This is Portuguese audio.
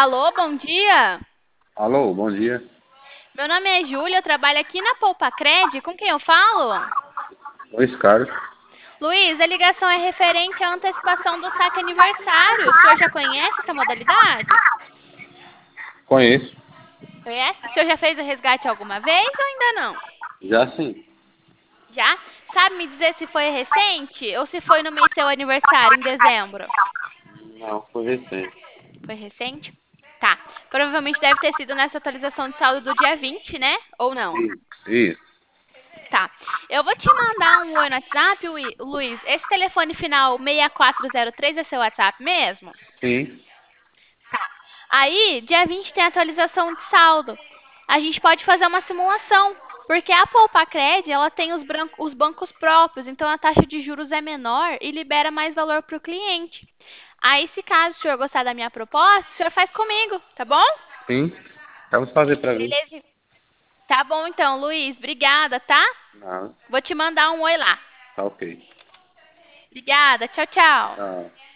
Alô, bom dia. Alô, bom dia. Meu nome é Júlia, eu trabalho aqui na Poupa Cred. Com quem eu falo? Luiz Carlos. Luiz, a ligação é referente à antecipação do saque aniversário. O senhor já conhece essa modalidade? Conheço. Conhece? O senhor já fez o resgate alguma vez ou ainda não? Já sim. Já? Sabe me dizer se foi recente ou se foi no mês seu aniversário, em dezembro? Não, foi recente. Foi recente? Tá. Provavelmente deve ter sido nessa atualização de saldo do dia 20, né? Ou não? Isso. Tá. Eu vou te mandar um oi no WhatsApp, Luiz. Esse telefone final 6403 é seu WhatsApp mesmo? Sim. Aí, dia 20 tem atualização de saldo. A gente pode fazer uma simulação, porque a Poupacred, ela tem os bancos próprios, então a taxa de juros é menor e libera mais valor para o cliente. Aí, se caso o senhor gostar da minha proposta, o senhor faz comigo, tá bom? Sim. Vamos fazer pra ver. Beleza? Tá bom então, Luiz. Obrigada, tá? Não, Vou te mandar um oi lá. tá ok. Obrigada. Tchau, tchau. Tá.